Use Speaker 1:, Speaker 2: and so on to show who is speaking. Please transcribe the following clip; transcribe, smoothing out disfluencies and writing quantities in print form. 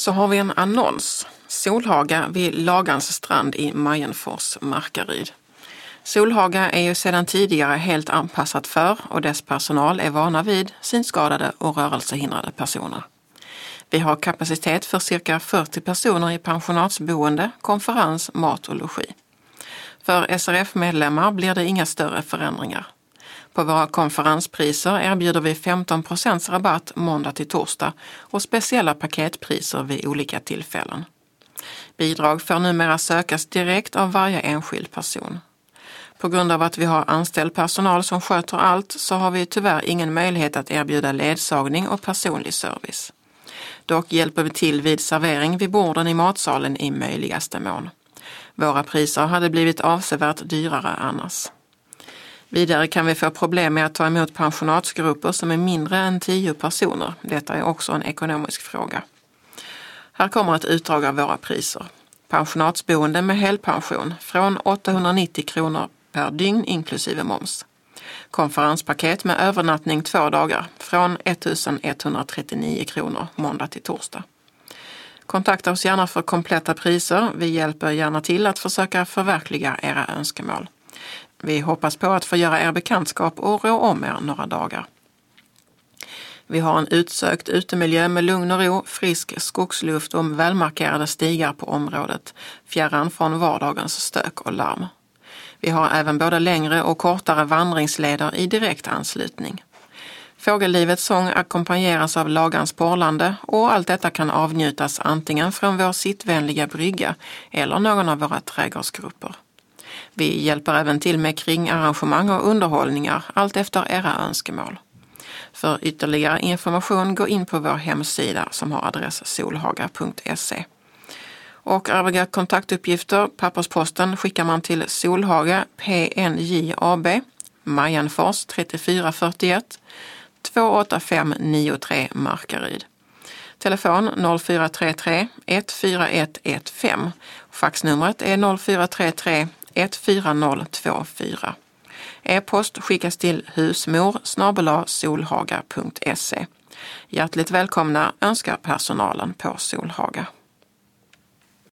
Speaker 1: Så har vi en annons. Solhaga vid Lagans strand i Majenfors, Markaryd. Solhaga är ju sedan tidigare helt anpassat för och dess personal är vana vid synskadade och rörelsehindrade personer. Vi har kapacitet för cirka 40 personer i pensionatsboende, konferens, mat och logi. För SRF-medlemmar blir det inga större förändringar. På våra konferenspriser erbjuder vi 15% rabatt måndag till torsdag och speciella paketpriser vid olika tillfällen. Bidrag får numera sökas direkt av varje enskild person. På grund av att vi har anställd personal som sköter allt så har vi tyvärr ingen möjlighet att erbjuda ledsagning och personlig service. Dock hjälper vi till vid servering vid borden i matsalen i möjligaste mån. Våra priser hade blivit avsevärt dyrare annars. Vidare kan vi få problem med att ta emot pensionatsgrupper som är mindre än 10 personer. Detta är också en ekonomisk fråga. Här kommer ett utdrag av våra priser. Pensionatsboende med helpension från 890 kronor per dygn inklusive moms. Konferenspaket med övernattning 2 dagar från 1139 kronor måndag till torsdag. Kontakta oss gärna för kompletta priser. Vi hjälper gärna till att försöka förverkliga era önskemål. Vi hoppas på att få göra er bekantskap och rå om er några dagar. Vi har en utsökt utemiljö med lugn och ro, frisk skogsluft och välmarkerade stigar på området, fjärran från vardagens stök och larm. Vi har även både längre och kortare vandringsleder i direkt anslutning. Fågellivets sång ackompanjeras av Lagans porlande och allt detta kan avnjutas antingen från vår sittvänliga brygga eller någon av våra trädgårdsgrupper. Vi hjälper även till med kringarrangemang och underhållningar allt efter era önskemål. För ytterligare information gå in på vår hemsida som har adress solhaga.se. Och övriga kontaktuppgifter, pappersposten skickar man till Solhaga PNJ AB, Majenfors 3441 28593 Markaryd. Telefon 0433 14115. Faxnumret är 0433 14024. E-post skickas till husmor@solhaga.se. Hjärtligt välkomna önskar personalen på Solhaga.